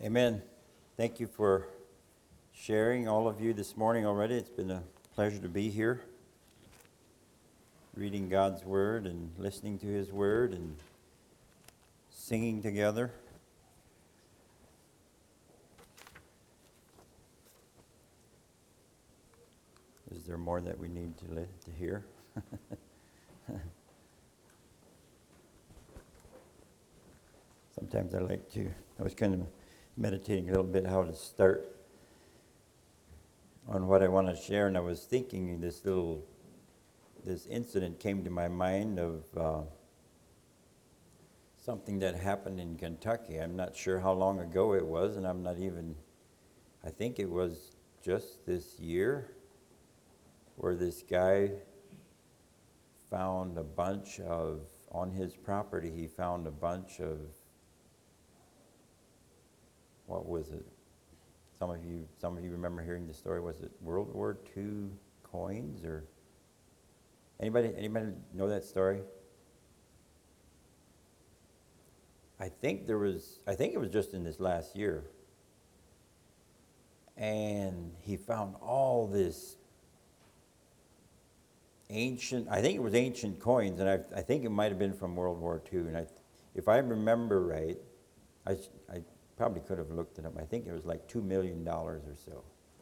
Amen. Thank you for sharing, all of you, this morning already. It's been a pleasure to be here, reading God's Word and listening to His Word and singing together. Is there more that we need to hear? Sometimes I was kind of meditating a little bit how to start on what I want to share, and I was thinking this incident came to my mind of something that happened in Kentucky. I'm not sure how long ago it was, and I think it was just this year, where this guy found on his property, he found a bunch of, what was it? Some of you remember hearing the story. Was it World War II coins, or anybody know that story? I think it was just in this last year. And he found all this I think it was ancient coins, and I think it might have been from World War II. And if I remember right, I probably could have looked it up. I think it was like $2 million or so.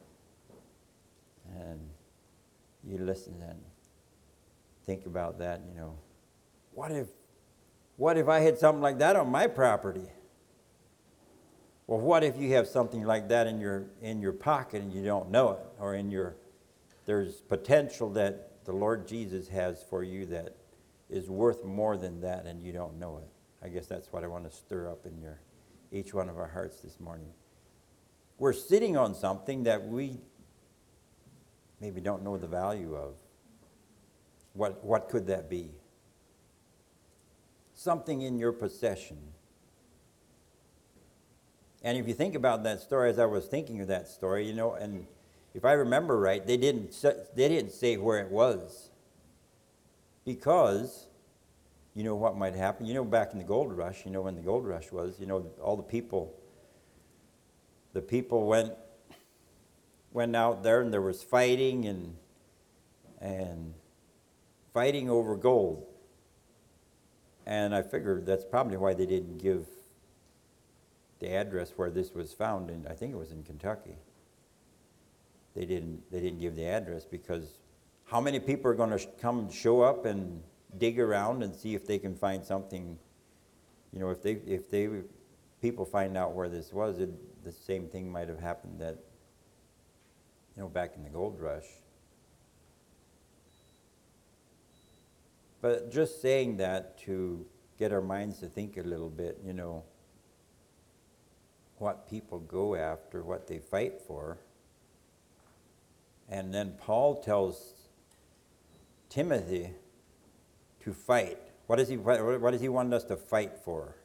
And you listen and think about that, what if I had something like that on my property? Well, what if you have something like that in your pocket and you don't know it, or there's potential that the Lord Jesus has for you that is worth more than that, and you don't know it. I guess that's what I want to stir up in each one of our hearts this morning. We're sitting on something that we maybe don't know the value of. What could that be? Something in your possession. And if you think about that story, as I was thinking of that story, and if I remember right, they didn't say where it was, because what might happen. Back in the gold rush, when the gold rush was, all the people went out there, and there was fighting and fighting over gold. And I figured that's probably why they didn't give the address where this was found, and I think it was in Kentucky. They didn't give the address, because how many people are going to come show up and dig around and see if they can find something? If people find out where this was, the same thing might have happened that back in the gold rush. But just saying that to get our minds to think a little bit, what people go after, what they fight for. And then Paul tells Timothy to fight. What does he want us to fight for?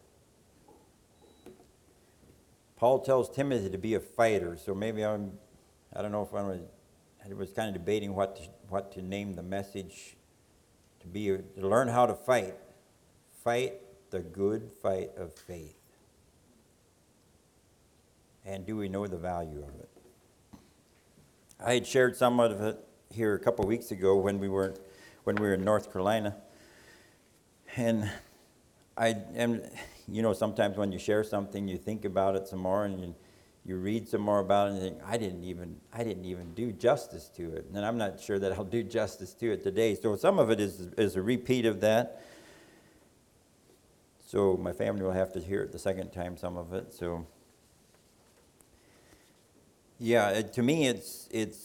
Paul tells Timothy to be a fighter. So maybe I don't know if I was kind of debating what to name the message to learn how to fight. Fight the good fight of faith. And do we know the value of it? I had shared some of it here a couple of weeks ago when we were in North Carolina. And sometimes when you share something, you think about it some more, and you read some more about it, and you think, I didn't even do justice to it. And I'm not sure that I'll do justice to it today. So some of it is a repeat of that. So my family will have to hear it the second time, some of it. So yeah, to me it's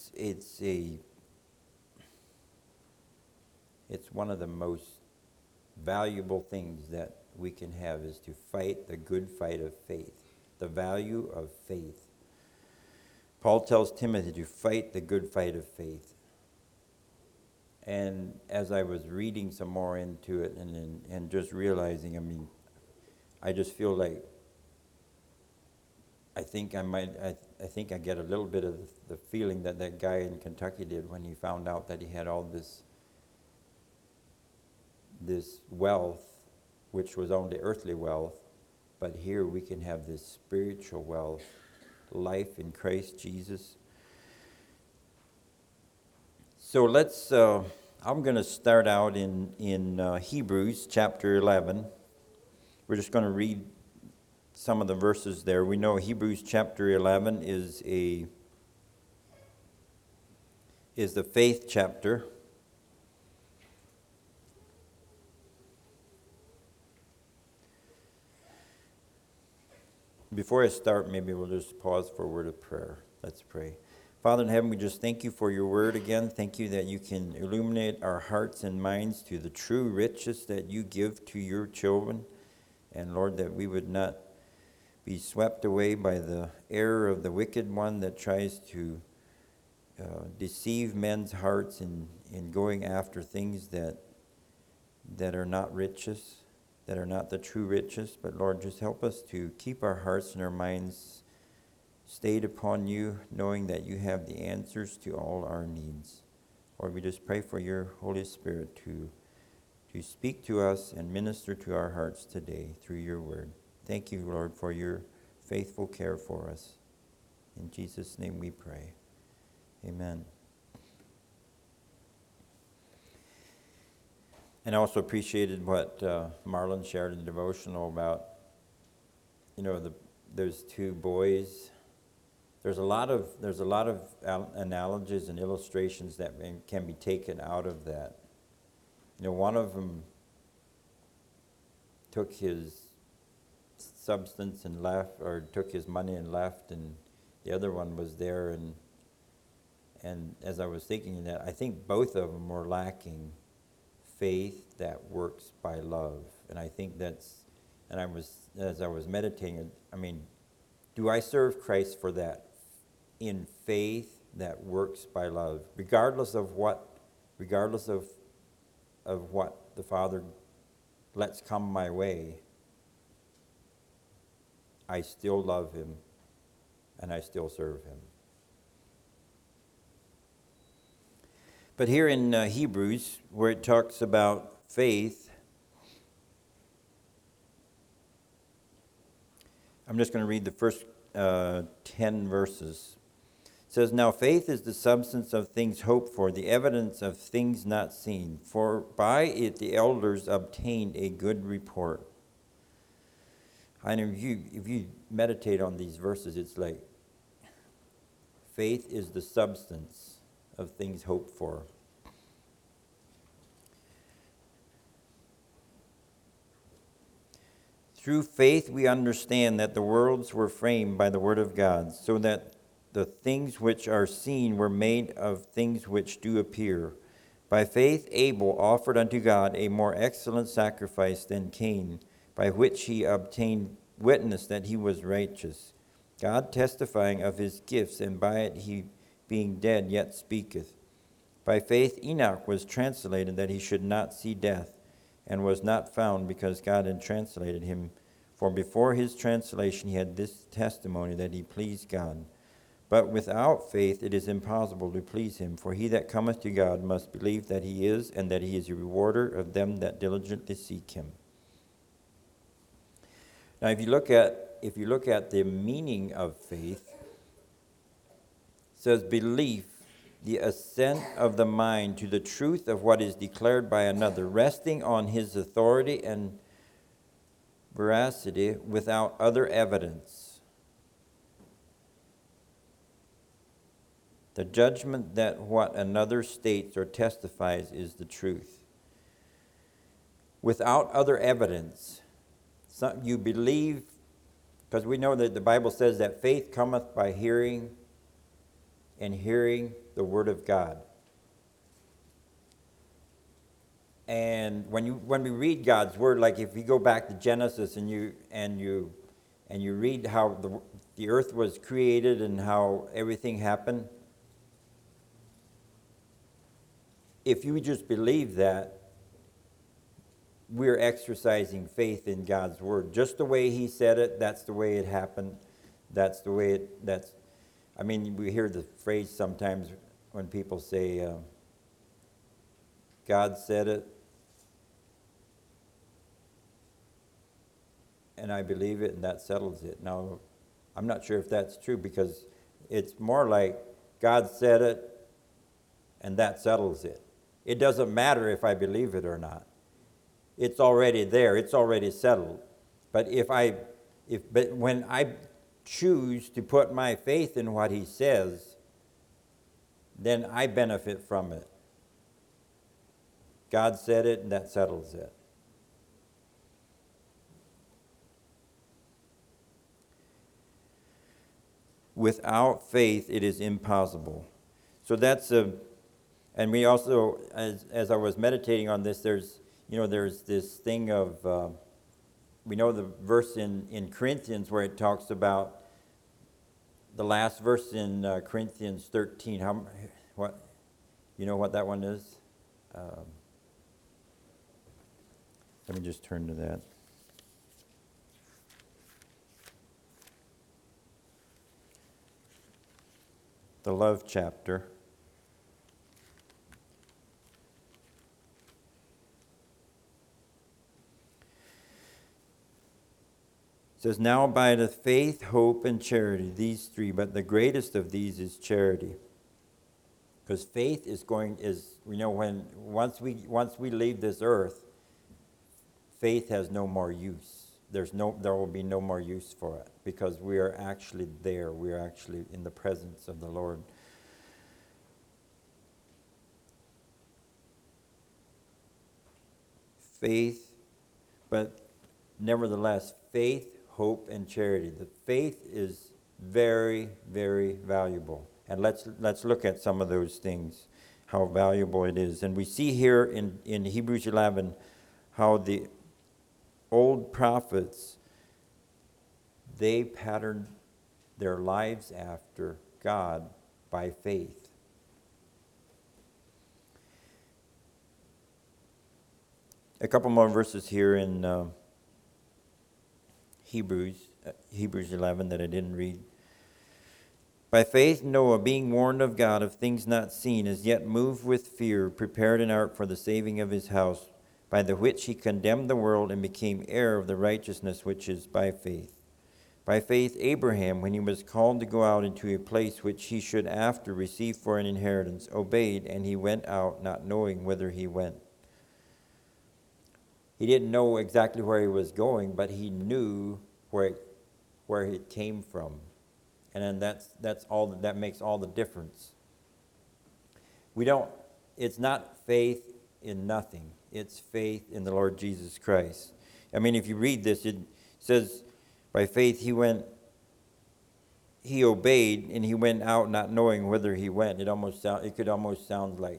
one of the most valuable things that we can have, is to fight the good fight of faith, the value of faith. Paul tells Timothy to fight the good fight of faith. And as I was reading some more into it and just realizing, I just feel like I think I get a little bit of the feeling that guy in Kentucky did when he found out that he had all this wealth, which was only earthly wealth, but here we can have this spiritual wealth, life in Christ Jesus. So let's, I'm going to start out in Hebrews chapter 11. We're just going to read some of the verses there. We know Hebrews chapter 11 is the faith chapter. Before I start, maybe we'll just pause for a word of prayer. Let's pray. Father in heaven, we just thank you for your word again. Thank you that you can illuminate our hearts and minds to the true riches that you give to your children. And Lord, that we would not be swept away by the error of the wicked one that tries to deceive men's hearts in going after things that are not riches, that are not the true riches. But Lord, just help us to keep our hearts and our minds stayed upon you, knowing that you have the answers to all our needs. Lord, we just pray for your Holy Spirit to speak to us and minister to our hearts today through your word. Thank you, Lord, for your faithful care for us. In Jesus' name we pray. Amen. And I also appreciated what Marlon shared in the devotional about, there's two boys. There's a lot of analogies and illustrations that can be taken out of that. One of them took his substance and left, or took his money and left, and the other one was there. And as I was thinking that, I think both of them were lacking faith that works by love. And I think as I was meditating, do I serve Christ for that? In faith that works by love, regardless of what the Father lets come my way, I still love him and I still serve him. But here in Hebrews, where it talks about faith, I'm just going to read the first 10 verses. It says, "Now faith is the substance of things hoped for, the evidence of things not seen. For by it the elders obtained a good report." And if you meditate on these verses, it's like faith is the substance of things hoped for. Through faith we understand that the worlds were framed by the word of God, so that the things which are seen were made of things which do appear. By faith Abel offered unto God a more excellent sacrifice than Cain, by which he obtained witness that he was righteous, God testifying of his gifts, and by it he, being dead, yet speaketh. By faith Enoch was translated that he should not see death, and was not found, because God had translated him. For before his translation he had this testimony, that he pleased God. But without faith it is impossible to please him. For he that cometh to God must believe that he is, and that he is a rewarder of them that diligently seek him. Now, if you look at the meaning of faith, it says belief, the assent of the mind to the truth of what is declared by another, resting on his authority and veracity without other evidence. The judgment that what another states or testifies is the truth. Without other evidence. You believe, because we know that the Bible says that faith cometh by hearing, and hearing the word of God. And when we read God's word, like if you go back to Genesis and you read how the earth was created and how everything happened, if you just believe that, we're exercising faith in God's word. Just the way he said it, that's the way it happened. We hear the phrase sometimes when people say, God said it. and I believe it, and that settles it. Now, I'm not sure if that's true, because it's more like God said it, and that settles it. It doesn't matter if I believe it or not. It's already there. It's already settled. But when I choose to put my faith in what he says, then I benefit from it. God said it, and that settles it. Without faith, it is impossible. So that's and we also, as I was meditating on this, there's this thing of, we know the verse in Corinthians where it talks about the last verse in Corinthians 13. What, you know what that one is? Let me just turn to that. The love chapter. It says, now abideth faith, hope, and charity, these three, but the greatest of these is charity. Because faith once we leave this earth, faith has no more use. There will be no more use for it, because we are actually there. We are actually in the presence of the Lord. Faith, but nevertheless, faith, hope, and charity. The faith is very, very valuable. And let's look at some of those things, how valuable it is. And we see here in Hebrews 11 how the old prophets, they patterned their lives after God by faith. A couple more verses here in Hebrews 11 that I didn't read. By faith Noah, being warned of God of things not seen, as yet moved with fear, prepared an ark for the saving of his house, by the which he condemned the world and became heir of the righteousness which is by faith. By faith Abraham, when he was called to go out into a place which he should after receive for an inheritance, obeyed, and he went out, not knowing whither he went. He didn't know exactly where he was going, but he knew where it came from. And then that's all that makes all the difference. It's not faith in nothing. It's faith in the Lord Jesus Christ. I mean, if you read this, it says, by faith he obeyed, and he went out not knowing whither he went. It could almost sound like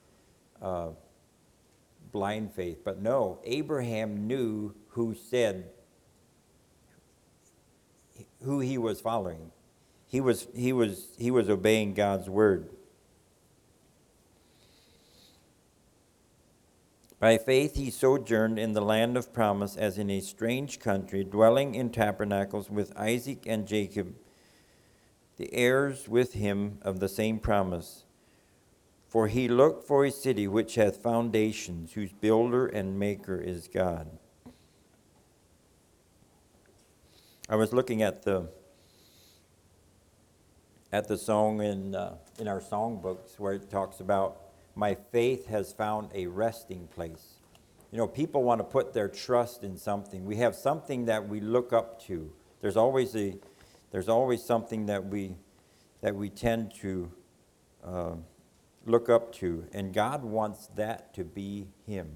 blind faith. But no, Abraham knew who he was following. He was obeying God's word. By faith he sojourned in the land of promise as in a strange country, dwelling in tabernacles with Isaac and Jacob, the heirs with him of the same promise. For he looked for a city which hath foundations, whose builder and maker is God. I was looking at the song in our songbooks where it talks about, my faith has found a resting place. You know, people want to put their trust in something. We have something that we look up to. There's always something that we tend to look up to, and God wants that to be Him.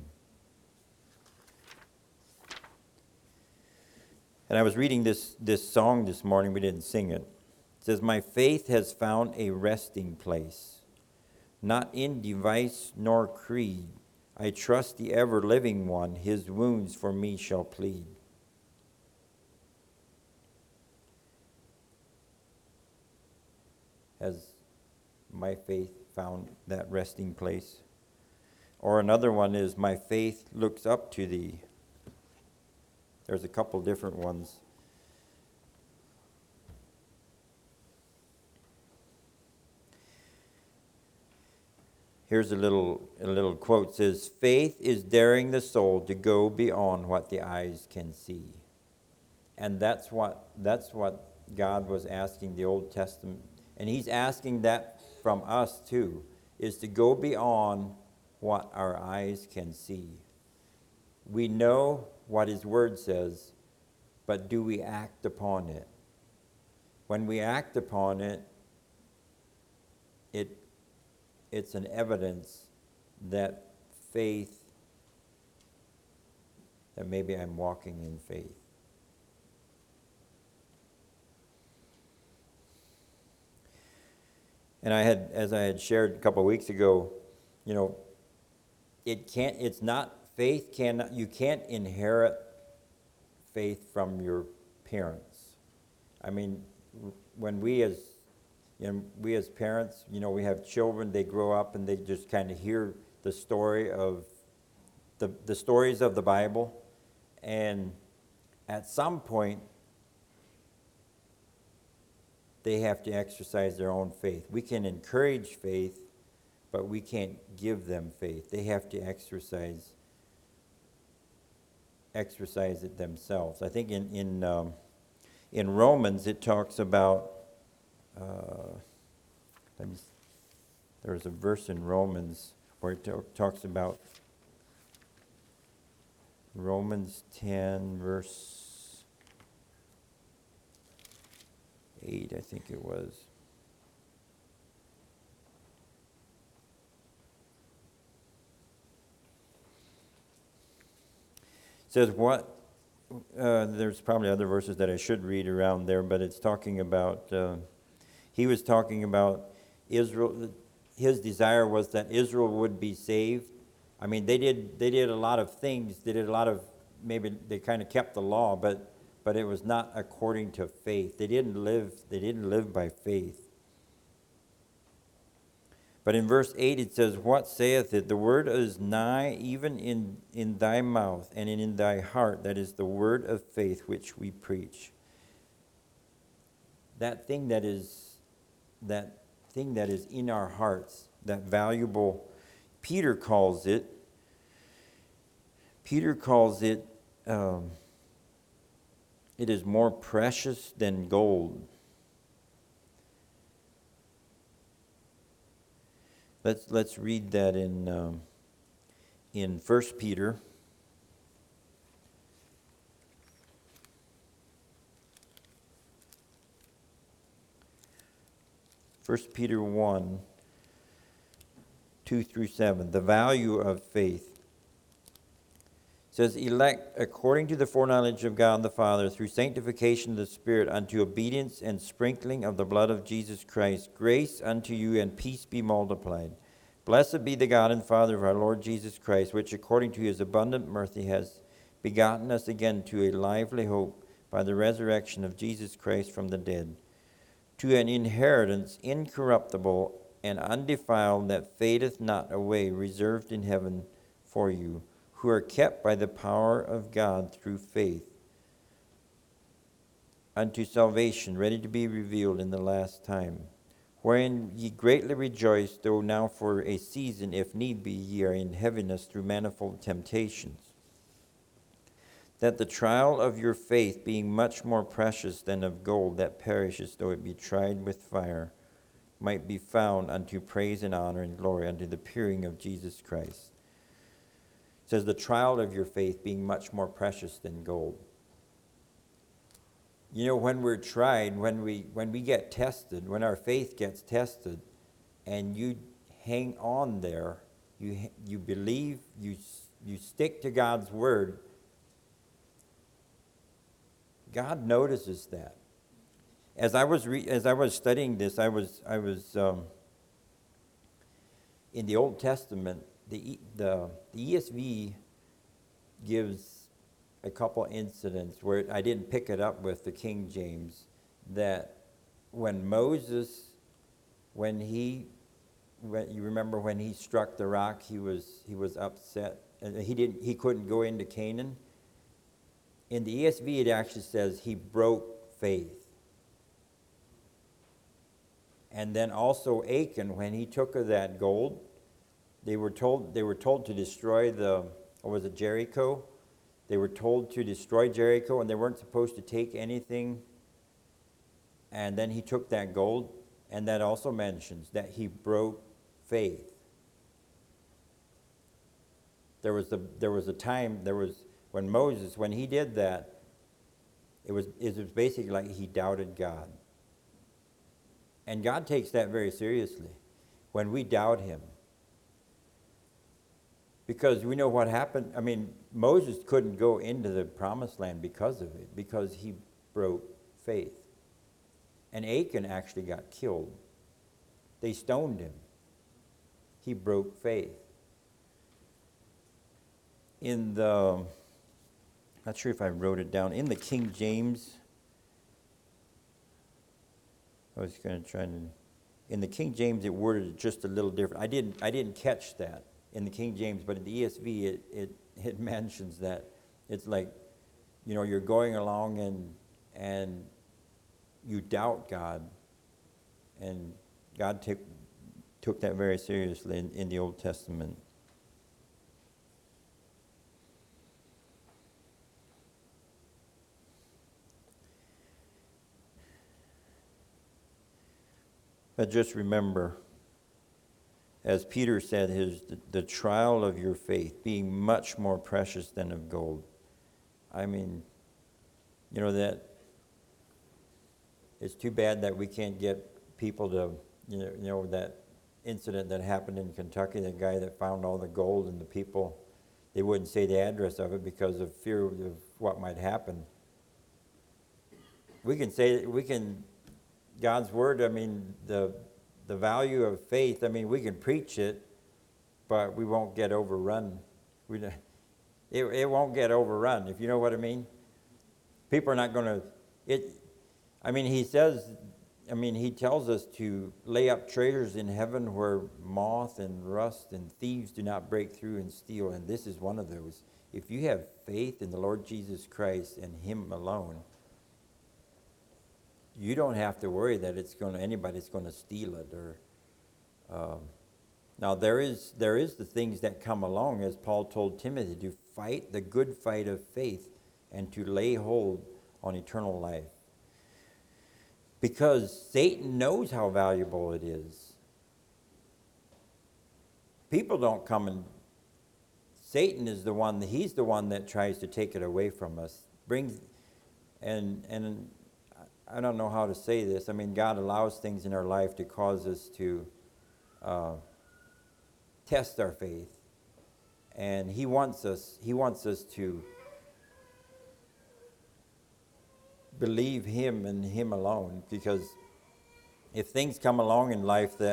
And I was reading this song this morning. We didn't sing it. It says, my faith has found a resting place, not in device nor creed. I trust the ever-living one, his wounds for me shall plead. Has my faith found that resting place? Or another one is, my faith looks up to thee. There's a couple different ones. Here's a little quote. It says, faith is daring the soul to go beyond what the eyes can see. And that's what God was asking the Old Testament. And he's asking that from us too, is to go beyond what our eyes can see. We know what his word says, but do we act upon it? When we act upon it, it's an evidence that faith, that maybe I'm walking in faith. And as I had shared a couple of weeks ago, you can't inherit faith from your parents. I mean, when we as parents, we have children, they grow up and they just kind of hear the story of the stories of the Bible, and at some point they have to exercise their own faith. We can encourage faith, but we can't give them faith. They have to exercise it themselves. I think in Romans it talks about. There's a verse in Romans where it talks about Romans 10 verse 8, I think it was. It says there's probably other verses that I should read around there, but it's talking about, he was talking about Israel. His desire was that Israel would be saved. I mean, they did a lot of things. They did a lot of, maybe they kind of kept the law, but it was not according to faith. They didn't live by faith. But in verse 8 it says, "What saith it? The word is nigh, even in thy mouth and in thy heart. That is the word of faith which we preach." That thing that is in our hearts, that valuable, Peter calls it, it is more precious than gold. Let's read that in 1 Peter. 1 Peter 1, 2 through 7, the value of faith. It says, "Elect according to the foreknowledge of God the Father, through sanctification of the Spirit, unto obedience and sprinkling of the blood of Jesus Christ, grace unto you and peace be multiplied. Blessed be the God and Father of our Lord Jesus Christ, which according to his abundant mercy has begotten us again to a lively hope by the resurrection of Jesus Christ from the dead, to an inheritance incorruptible and undefiled, that fadeth not away, reserved in heaven for you, who are kept by the power of God through faith, unto salvation, ready to be revealed in the last time. Wherein ye greatly rejoice, though now for a season, if need be, ye are in heaviness through manifold temptations, that the trial of your faith, being much more precious than of gold that perishes, though it be tried with fire, might be found unto praise and honor and glory unto the appearing of Jesus Christ." It says the trial of your faith being much more precious than gold. When we're tried, when we get tested, when our faith gets tested, and you hang on there, you believe, you stick to God's word, God notices that. As I was studying this, I was in the Old Testament. The ESV gives a couple incidents where I didn't pick it up with the King James, that when Moses, you remember when he struck the rock, he was upset, and he couldn't go into Canaan. In the ESV, it actually says he broke faith. And then also Achan, when he took of that gold, they were told to destroy Jericho. They were told to destroy Jericho, and they weren't supposed to take anything. And then he took that gold, and that also mentions that he broke faith. There was a time, when Moses, when he did that, it was basically like he doubted God. And God takes that very seriously when we doubt him. Because we know what happened. I mean, Moses couldn't go into the promised land because of it, because he broke faith. And Achan actually got killed. They stoned him. He broke faith. Not sure if I wrote it down, in the King James, in the King James it worded it just a little different. I didn't catch that in the King James, but in the ESV it mentions that. It's like, you're going along and you doubt God, and God took that very seriously in the Old Testament. But just remember, as Peter said, the trial of your faith being much more precious than of gold. I mean, that it's too bad that we can't get people to, that incident that happened in Kentucky, the guy that found all the gold, and the people, they wouldn't say the address of it because of fear of what might happen. God's word, I mean, the value of faith, I mean, we can preach it, but we won't get overrun. It won't get overrun, if you know what I mean. People are not going to, he tells us to lay up treasures in heaven where moth and rust and thieves do not break through and steal, and this is one of those. If you have faith in the Lord Jesus Christ and him alone, you don't have to worry that anybody's going to steal it. Now there is the things that come along, as Paul told Timothy, to fight the good fight of faith and to lay hold on eternal life. Because Satan knows how valuable it is. People don't come and... Satan is he's the one that tries to take it away from us. And I don't know how to say this. I mean, God allows things in our life to cause us to test our faith. And he wants us to believe him and him alone. Because if things come along in life that,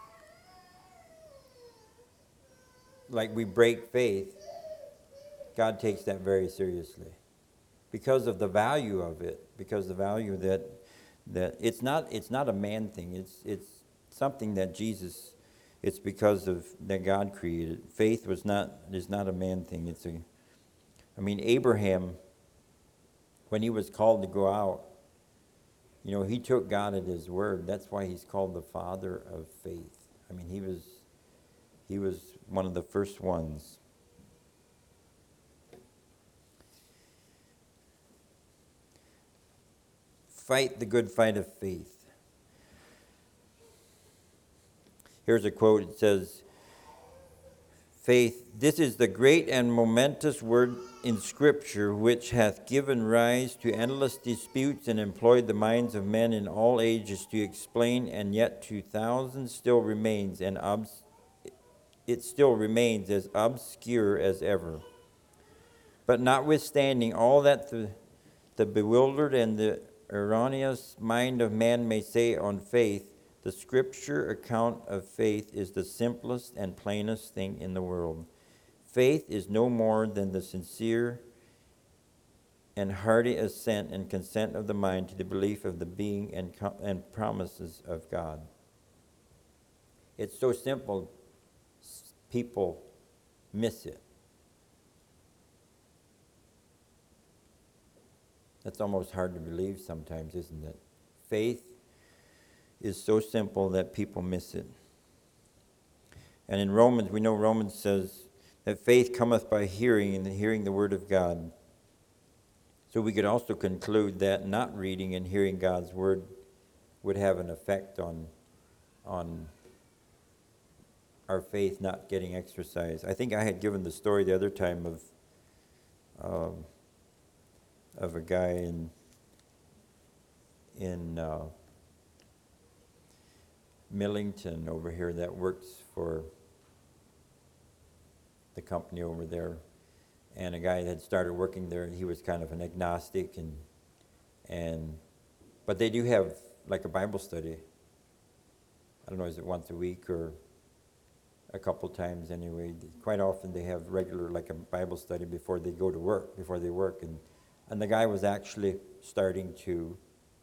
like, we break faith, God takes that very seriously. Because of the value of it, because the value that it's not a man thing. It's something that Jesus. It's because of that God created. Faith is not a man thing. Abraham, when he was called to go out, he took God at his word. That's why he's called the father of faith. I mean, he was one of the first ones. Fight the good fight of faith. Here's a quote. It says, "Faith, this is the great and momentous word in Scripture, which hath given rise to endless disputes and employed the minds of men in all ages to explain, and yet to thousands still remains, it still remains as obscure as ever. But notwithstanding all that the bewildered and the erroneous mind of man may say on faith, the Scripture account of faith is the simplest and plainest thing in the world. Faith is no more than the sincere and hearty assent and consent of the mind to the belief of the being and promises of God." It's so simple, people miss it. That's almost hard to believe sometimes, isn't it? Faith is so simple that people miss it. And in Romans, we know Romans says that faith cometh by hearing, and hearing the word of God. So we could also conclude that not reading and hearing God's word would have an effect on our faith not getting exercised. I think I had given the story the other time of a guy in Millington over here that works for the company over there, and a guy that had started working there, and he was kind of an agnostic, and but they do have like a Bible study. I don't know, is it once a week or a couple times anyway? Quite often they have regular, like a Bible study before they go to work, before they work, and the guy was actually starting to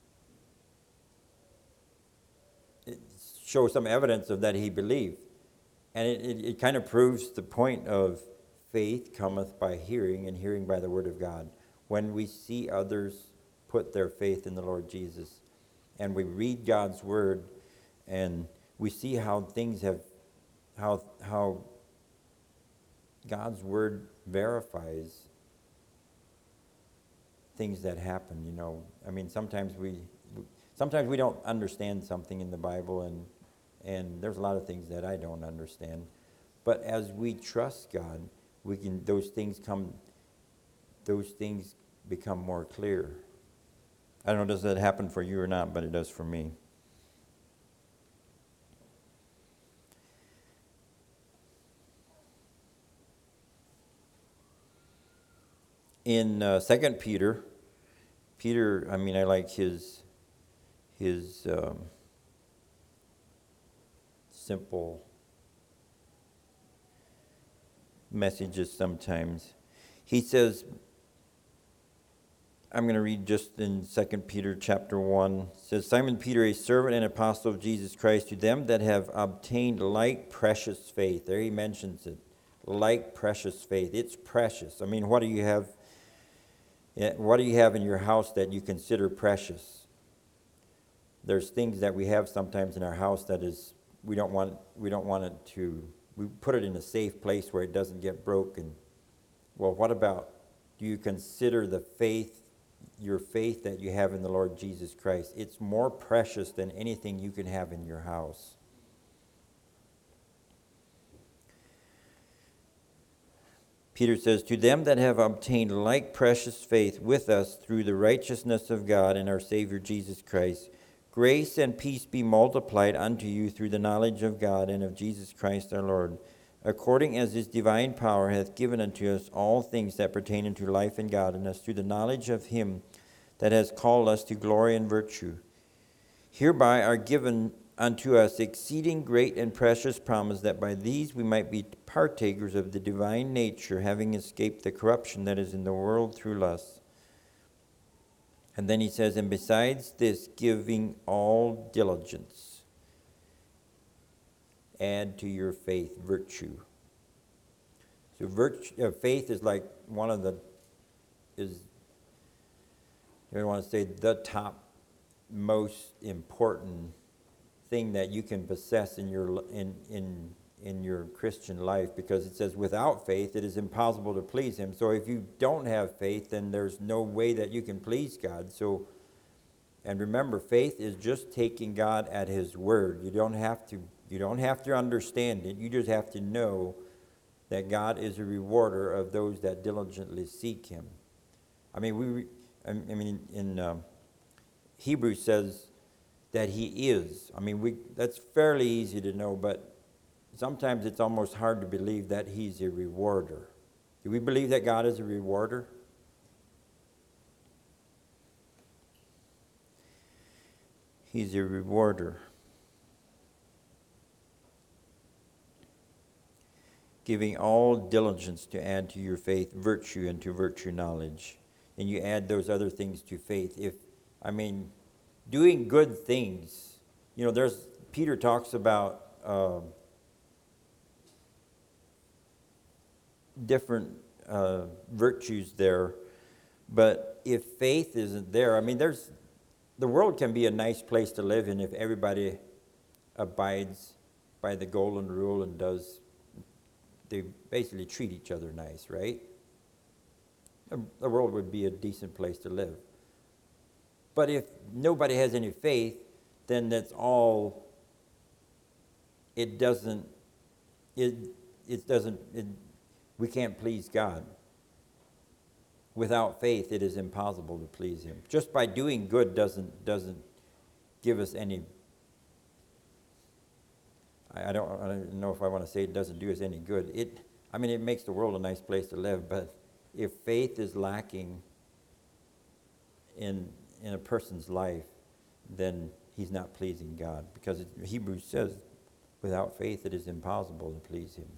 show some evidence of that he believed. And it kind of proves the point of faith cometh by hearing, and hearing by the word of God. When we see others put their faith in the Lord Jesus, and we read God's word, and we see how things have, how God's word verifies things that happen, you know. I mean, sometimes we don't understand something in the Bible, and there's a lot of things that I don't understand. But as we trust God, those things become more clear. I don't know, does that happen for you or not, but it does for me. In 2 Peter, I mean, I like his simple messages sometimes. He says, I'm going to read just in 2 Peter chapter 1. It says, Simon Peter, a servant and apostle of Jesus Christ, to them that have obtained like precious faith. There he mentions it. Like precious faith. It's precious. I mean, what do you have in your house that you consider precious? There's things that we have sometimes in our house that is, we don't want it to, we put it in a safe place where it doesn't get broken. Well, what about, do you consider your faith that you have in the Lord Jesus Christ? It's more precious than anything you can have in your house. Peter says, to them that have obtained like precious faith with us through the righteousness of God and our Savior Jesus Christ, grace and peace be multiplied unto you through the knowledge of God and of Jesus Christ our Lord, according as his divine power hath given unto us all things that pertain unto life and godliness, through the knowledge of him that has called us to glory and virtue. Hereby are given unto us exceeding great and precious promise, that by these we might be partakers of the divine nature, having escaped the corruption that is in the world through lust. And then he says, and besides this, giving all diligence, add to your faith virtue. So faith is like one of the, I want to say, the top most important thing that you can possess in your Christian life, because it says without faith it is impossible to please him. So if you don't have faith, then there's no way that you can please God. So, and remember, faith is just taking God at his word. You don't have to understand it. You just have to know that God is a rewarder of those that diligently seek him. I mean, in Hebrews says that he is. I mean, that's fairly easy to know, but sometimes it's almost hard to believe that he's a rewarder. Do we believe that God is a rewarder? He's a rewarder. Giving all diligence to add to your faith virtue, and to virtue knowledge. And you add those other things to faith. Doing good things. You know, Peter talks about different virtues there, but if faith isn't there, the world can be a nice place to live in if everybody abides by the golden rule and they basically treat each other nice, right? the world would be a decent place to live. But if nobody has any faith, then that's all. It doesn't. It doesn't. We can't please God. Without faith, it is impossible to please Him. Just by doing good doesn't give us any. I don't know if I want to say it doesn't do us any good. It makes the world a nice place to live, but if faith is lacking in a person's life, then he's not pleasing God. Because Hebrews says, without faith it is impossible to please Him.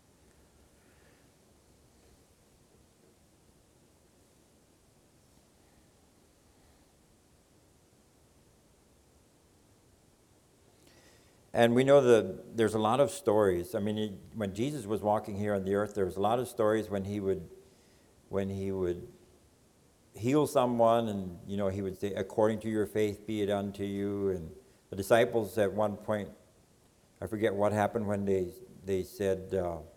And we know that there's a lot of stories. When Jesus was walking here on the earth, there was a lot of stories when he would heal someone, and he would say, "According to your faith, be it unto you." And the disciples at one point, I forget what happened when they said,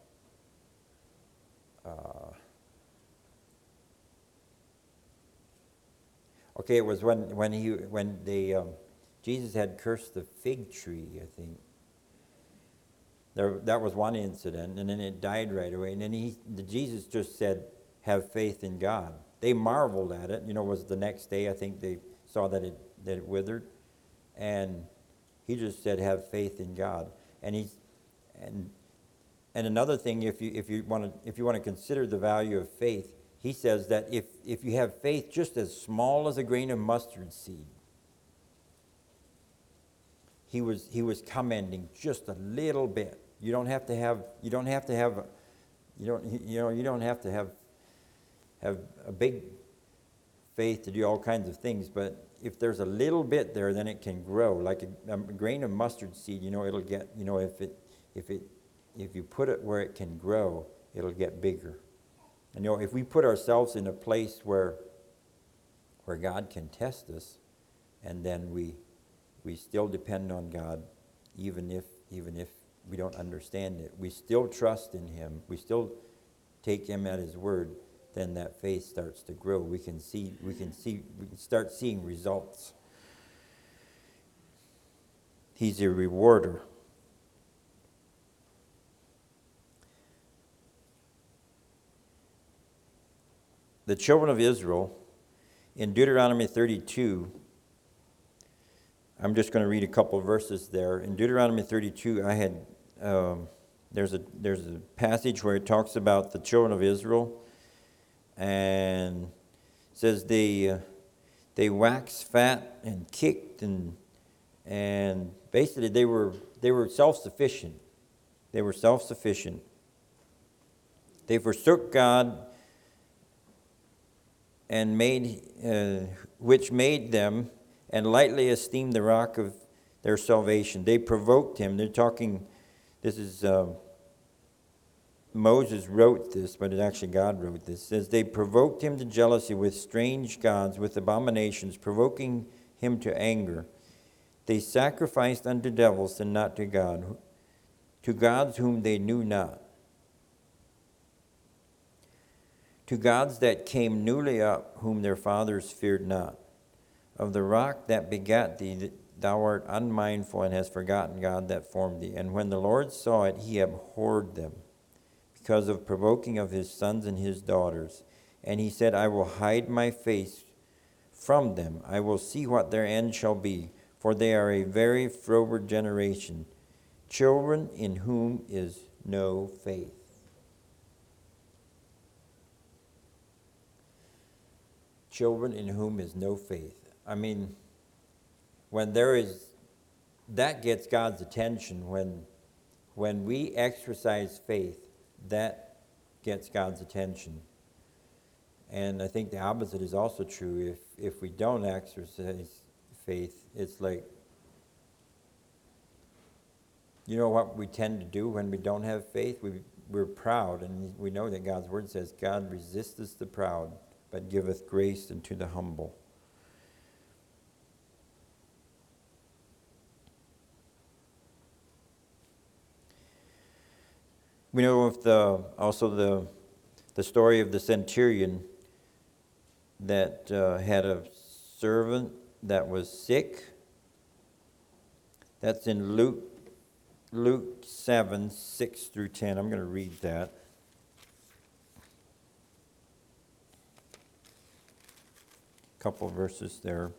it was when Jesus had cursed the fig tree, I think. That was one incident, and then it died right away. And then Jesus just said, "Have faith in God." They marveled at it. Was the next day, I think they saw that it withered. And he just said, "Have faith in God." And another thing, if you want to consider the value of faith, he says that if you have faith just as small as a grain of mustard seed, he was commending just a little bit. You don't have to have a big faith to do all kinds of things, but if there's a little bit there, then it can grow. Like a grain of mustard seed, it'll get, if you put it where it can grow, it'll get bigger. And if we put ourselves in a place where God can test us, and then we still depend on God, even if we don't understand it, we still trust in Him, we still take Him at His word, then that faith starts to grow. We can start seeing results. He's a rewarder. The children of Israel, in Deuteronomy 32, I'm just going to read a couple of verses there. In Deuteronomy 32, there's a passage where it talks about the children of Israel, and it says they waxed fat and kicked, and basically they were self-sufficient. They were self-sufficient. They forsook God, and which made them, and lightly esteemed the rock of their salvation. They provoked Him. They're talking, this is, Moses wrote this, but it actually God wrote this. It says, they provoked Him to jealousy with strange gods, with abominations, provoking Him to anger. They sacrificed unto devils and not to God, to gods whom they knew not, to gods that came newly up, whom their fathers feared not. Of the rock that begat thee, thou art unmindful, and hast forgotten God that formed thee. And when the Lord saw it, He abhorred them, because of provoking of His sons and His daughters. And He said, I will hide my face from them. I will see what their end shall be, for they are a very froward generation, children in whom is no faith. Children in whom is no faith. When there is, that gets God's attention. When we exercise faith, that gets God's attention. And I think the opposite is also true. If we don't exercise faith, it's like, what we tend to do when we don't have faith? We're proud, and we know that God's word says, God resisteth the proud, but giveth grace unto the humble. We know of the story of the centurion that had a servant that was sick. That's in Luke 7, 6 through 10. I'm going to read that. A couple verses there.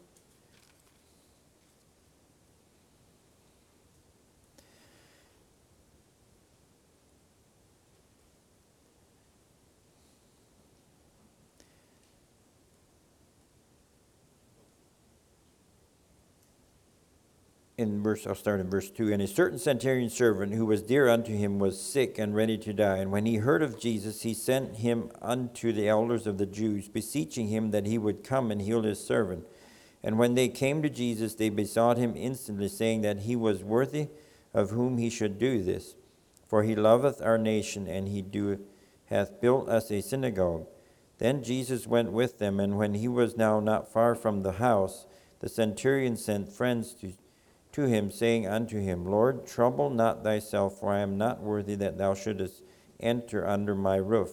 I'll start in verse 2. And a certain centurion servant who was dear unto him was sick and ready to die. And when he heard of Jesus, he sent him unto the elders of the Jews, beseeching him that he would come and heal his servant. And when they came to Jesus, they besought him instantly, saying that he was worthy of whom he should do this. For he loveth our nation, and hath built us a synagogue. Then Jesus went with them, and when he was now not far from the house, the centurion sent friends to him, saying unto him, Lord, trouble not thyself, for I am not worthy that thou shouldest enter under my roof.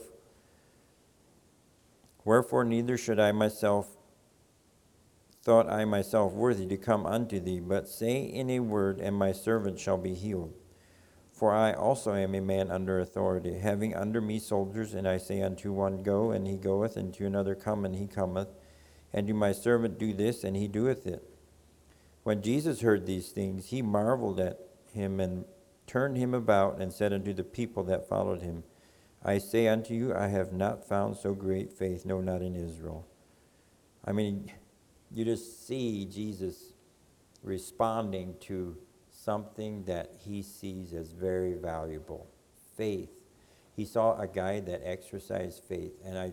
Wherefore neither should I myself thought I myself worthy to come unto thee, but say in a word, and my servant shall be healed. For I also am a man under authority, having under me soldiers, and I say unto one, Go, and he goeth, and to another, Come, and he cometh, and to my servant, Do this, and he doeth it. When Jesus heard these things, he marveled at him, and turned him about, and said unto the people that followed him, I say unto you, I have not found so great faith, no, not in Israel. I mean, you just see Jesus responding to something that he sees as very valuable, faith. He saw a guy that exercised faith, and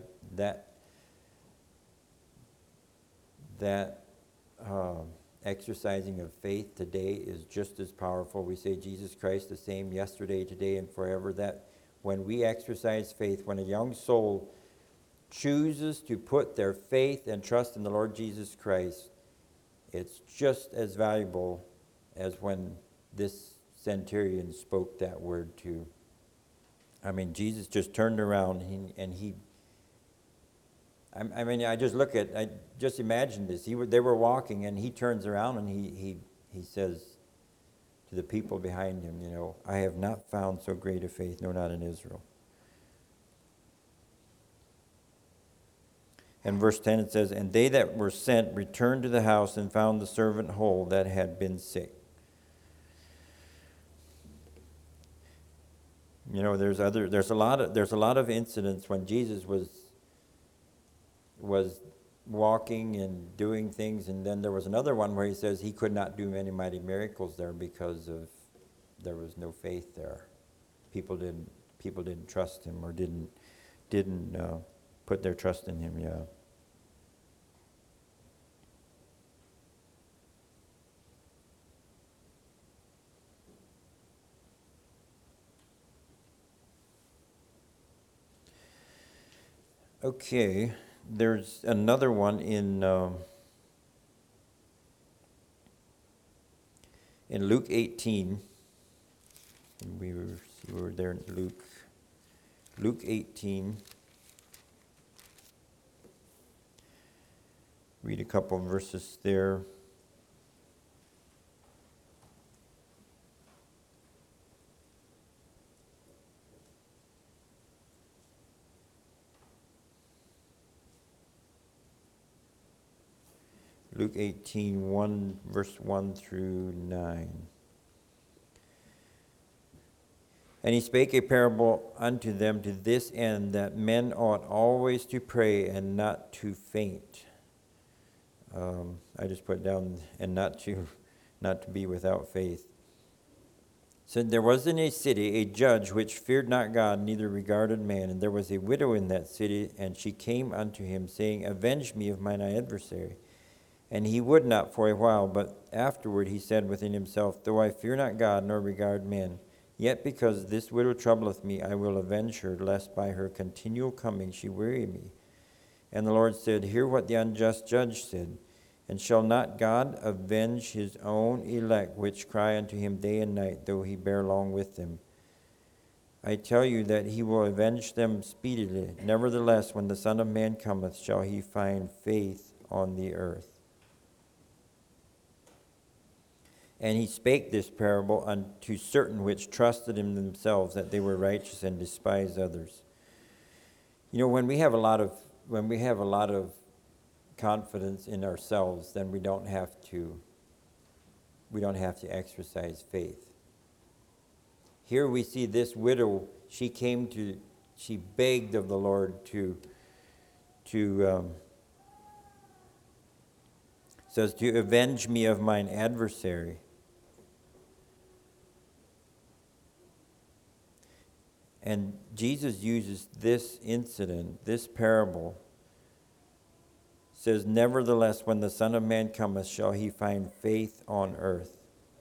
exercising of faith today is just as powerful. We say Jesus Christ the same yesterday, today, and forever. That when we exercise faith, when a young soul chooses to put their faith and trust in the Lord Jesus Christ, it's just as valuable as when this centurion spoke that word to. I mean, Jesus just turned around I just imagine this. They were walking, and he turns around and he says to the people behind him, I have not found so great a faith, no, not in Israel. In verse 10 it says, And they that were sent returned to the house and found the servant whole that had been sick. There's a lot of incidents when Jesus was walking and doing things, and then there was another one where he says he could not do many mighty miracles there because there was no faith there. People didn't trust him, or didn't put their trust in him. Yeah. Okay, there's another one in Luke 18. We were there in Luke 18. Read a couple of verses there. Luke 18, verse 1 through 9. And he spake a parable unto them to this end, that men ought always to pray and not to faint. I just put down, and not to be without faith. Said, there was in a city a judge which feared not God, neither regarded man. And there was a widow in that city, and she came unto him, saying, Avenge me of mine adversary. And he would not for a while, but afterward he said within himself, Though I fear not God, nor regard men, yet because this widow troubleth me, I will avenge her, lest by her continual coming she weary me. And the Lord said, Hear what the unjust judge said. And shall not God avenge his own elect, which cry unto him day and night, though he bear long with them? I tell you that he will avenge them speedily. Nevertheless, when the Son of Man cometh, shall he find faith on the earth? And he spake this parable unto certain which trusted in themselves that they were righteous and despised others. You know, when we have a lot of confidence in ourselves, then we don't have to exercise faith. Here we see this widow, she begged of the Lord says to avenge me of mine adversary. And Jesus uses this incident, this parable, says, nevertheless, when the Son of Man cometh, shall he find faith on earth?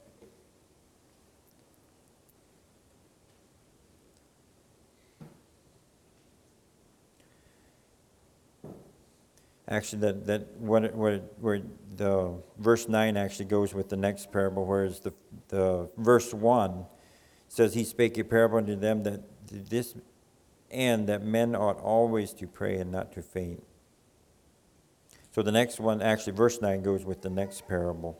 Actually, where the verse 9 actually goes with the next parable, whereas the verse 1 says, he spake a parable unto them that this and that men ought always to pray and not to faint. So the next one, actually verse 9 goes with the next parable.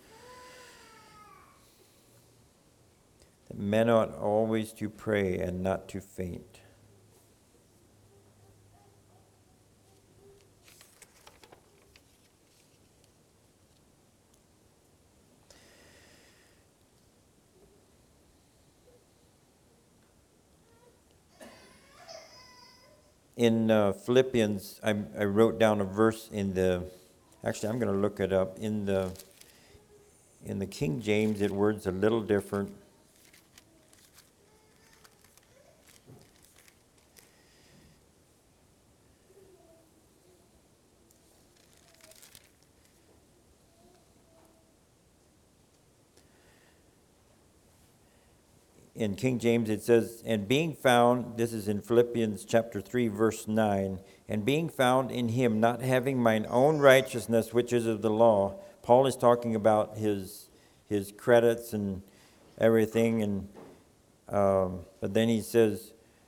That men ought always to pray and not to faint. In Philippians, I wrote down a verse in the. Actually, I'm going to look it up in the King James. It words a little different. In King James it says, and being found, this is in Philippians chapter 3, verse 9, and being found in him, not having mine own righteousness, which is of the law. Paul is talking about his credits and everything, and but then he says,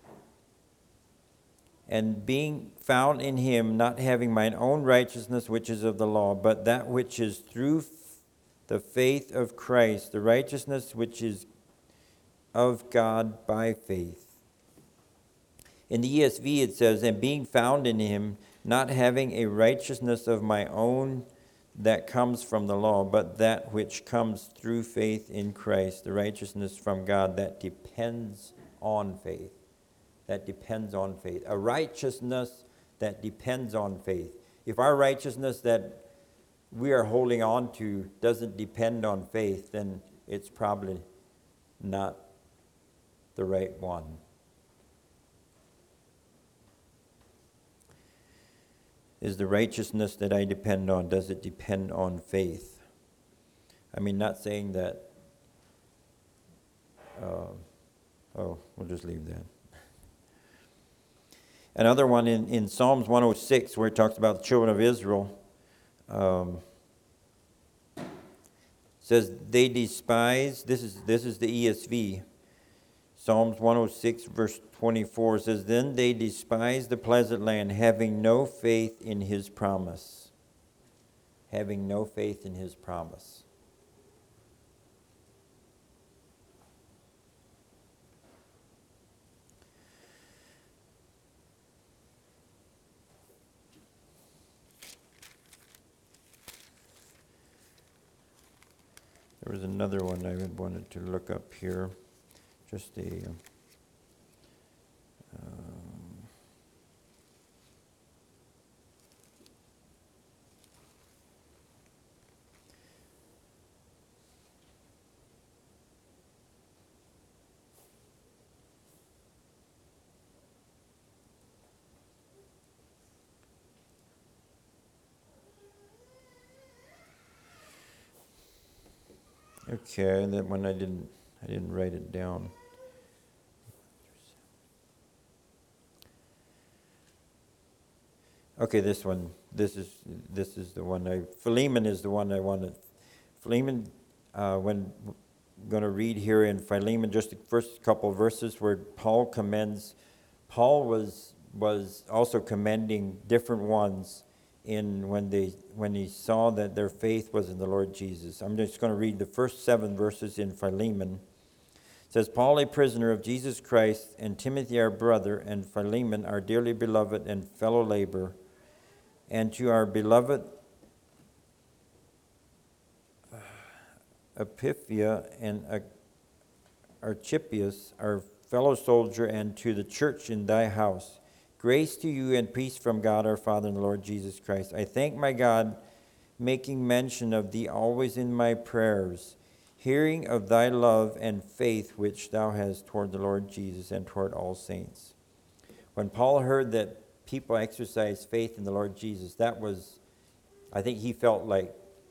and being found in him, not having mine own righteousness, which is of the law, but that which is through the faith of Christ, the righteousness which is of God by faith. In the ESV it says, and being found in him, not having a righteousness of my own that comes from the law, but that which comes through faith in Christ, the righteousness from God that depends on faith. That depends on faith. A righteousness that depends on faith. If our righteousness that we are holding on to doesn't depend on faith, then it's probably not the right one. Is the righteousness that I depend on, does it depend on faith? I mean, not saying that, we'll just leave that. Another one in Psalms 106, where it talks about the children of Israel, says they despise, this is the ESV, Psalms 106, verse 24 says, then they despise the pleasant land, having no faith in his promise. Having no faith in his promise. There was another one I wanted to look up here. Just a okay, that one I didn't write it down. Okay, this one. This is the one. Philemon is the one I wanted. Philemon, going to read here in Philemon, just the first couple of verses where Paul commends. Paul was also commending different ones when he saw that their faith was in the Lord Jesus. I'm just going to read the first 7 verses in Philemon. It says, Paul, a prisoner of Jesus Christ, and Timothy, our brother, and Philemon, our dearly beloved and fellow laborer, and to our beloved Epaphroditus and Archippus, our fellow soldier, and to the church in thy house. Grace to you and peace from God our Father and the Lord Jesus Christ. I thank my God, making mention of thee always in my prayers, hearing of thy love and faith which thou hast toward the Lord Jesus and toward all saints. When Paul heard that people exercised faith in the Lord Jesus, I think he felt like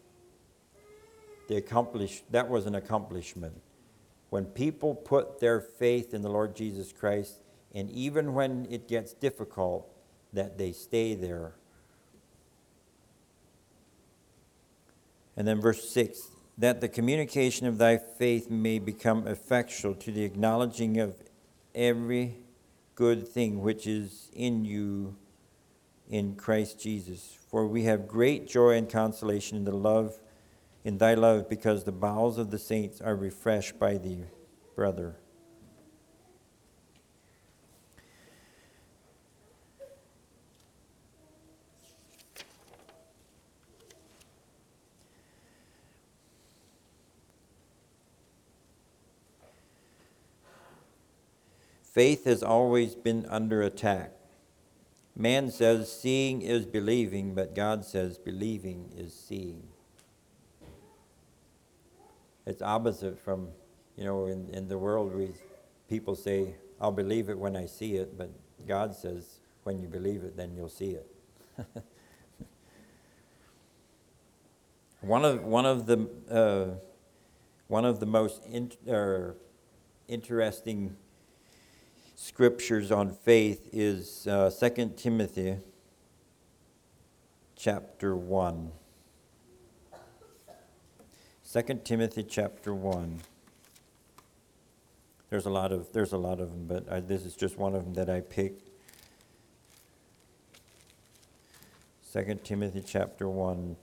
that was an accomplishment. When people put their faith in the Lord Jesus Christ, and even when it gets difficult, that they stay there. And then verse 6, that the communication of thy faith may become effectual to the acknowledging of every good thing which is in you in Christ Jesus. For we have great joy and consolation in thy love, because the bowels of the saints are refreshed by thee, brother. Faith has always been under attack. Man says seeing is believing, but God says believing is seeing. It's opposite from, in the world people say, I'll believe it when I see it, but God says when you believe it, then you'll see it. One of the most interesting scriptures on faith is 2 Timothy chapter 1. 2 Timothy chapter 1. There's a lot of them, but this is just one of them that I picked. 2 Timothy chapter 1.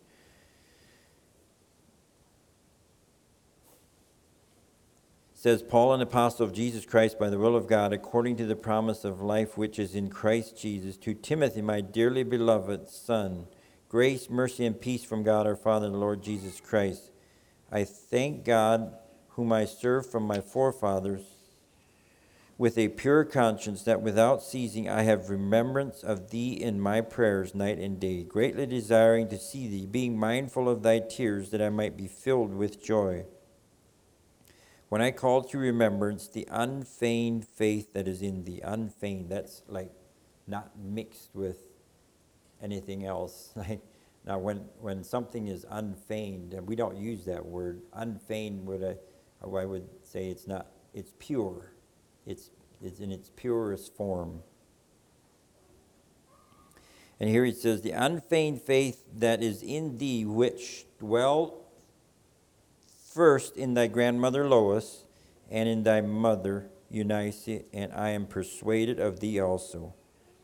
Says, Paul, an apostle of Jesus Christ by the will of God, according to the promise of life which is in Christ Jesus, to Timothy, my dearly beloved son, grace, mercy, and peace from God our Father and the Lord Jesus Christ. I thank God, whom I serve from my forefathers, with a pure conscience, that without ceasing I have remembrance of thee in my prayers night and day, greatly desiring to see thee, being mindful of thy tears, that I might be filled with joy. When I call to remembrance the unfeigned faith that is in thee. Unfeigned, that's like not mixed with anything else. Now, when something is unfeigned, and we don't use that word, unfeigned I would say it's pure. It's in its purest form. And here it says, the unfeigned faith that is in thee, which dwelt first in thy grandmother Lois, and in thy mother Eunice, and I am persuaded of thee also.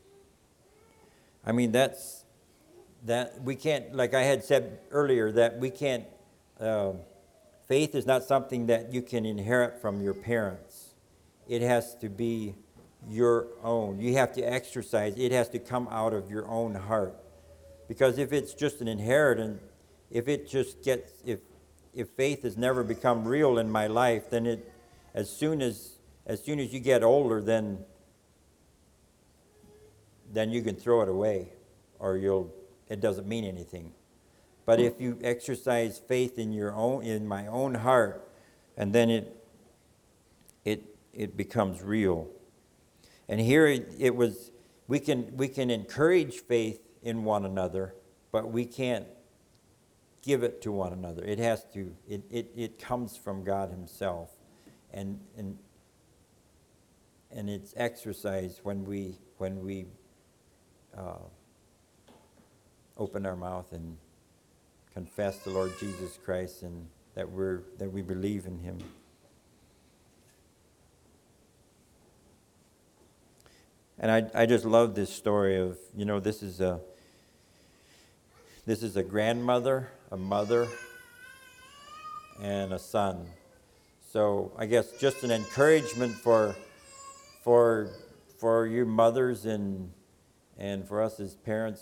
I mean, that we can't, like I had said earlier, that we can't, faith is not something that you can inherit from your parents. It has to be your own. You have to exercise. It has to come out of your own heart. Because if it's just an inheritance, if faith has never become real in my life, then as soon as you get older, then you can throw it away, or it doesn't mean anything. But if you exercise faith in my own heart, and then it becomes real. And here we can encourage faith in one another, but we can't give it to one another. It comes from God Himself, and it's exercised when we open our mouth and confess the Lord Jesus Christ, and that we believe in Him. And I just love this story of, this is a grandmother, a mother, and a son. So I guess just an encouragement for you mothers and for us as parents,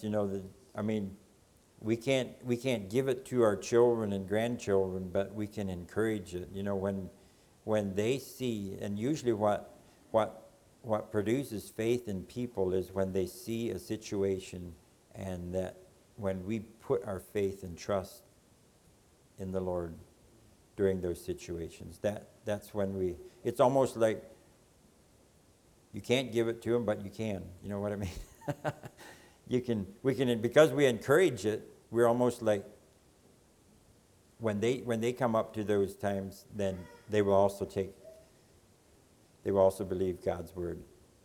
we can't give it to our children and grandchildren, but we can encourage it. When they see, and usually what produces faith in people is when they see a situation, and that when we put our faith and trust in the Lord during those situations, that's when it's almost like you can't give it to them, but you can. You know what I mean? we can, because we encourage it, we're almost like, when they come up to those times, then they will also believe God's word.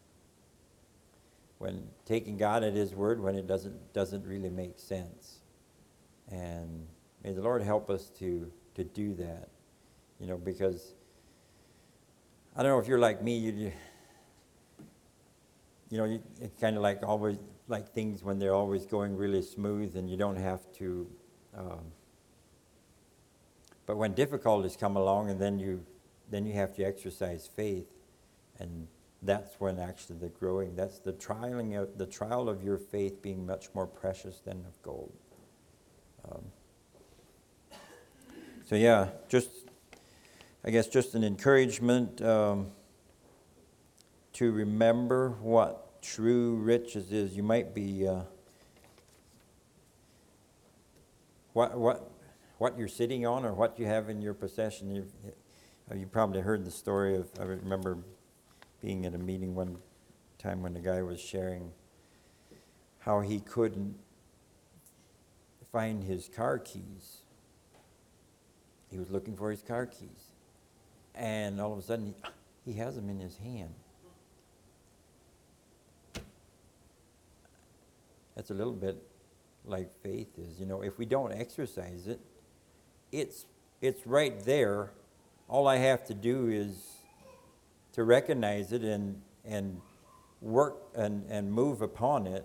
When taking God at His word, when it doesn't really make sense. And may the Lord help us to do that. Because I don't know if you're like me, you kind of like always like things when they're always going really smooth and you don't have to. But when difficulties come along, and then you have to exercise faith, and that's when actually that's the trial of your faith being much more precious than of gold. So yeah, I guess just an encouragement to remember what true riches is. You might be what you're sitting on, or what you have in your possession. You probably heard the story of, I remember being at a meeting one time when the guy was sharing how he couldn't find his car keys. He was looking for his car keys. And all of a sudden, he has them in his hand. That's a little bit like faith is. If we don't exercise it, it's right there. All I have to do is to recognize it and work and move upon it.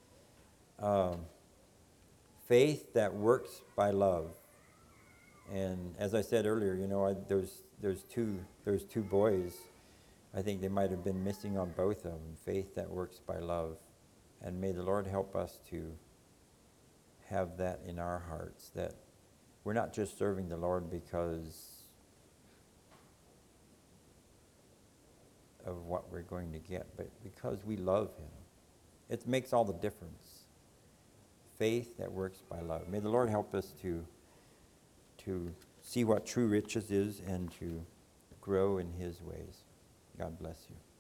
Faith that works by love. And as I said earlier, there's two boys. I think they might have been missing on both of them. Faith that works by love. And may the Lord help us to have that in our hearts, that we're not just serving the Lord because of what we're going to get, but because we love Him. It makes all the difference. Faith that works by love. May the Lord help us to see what true riches is and to grow in His ways. God bless you.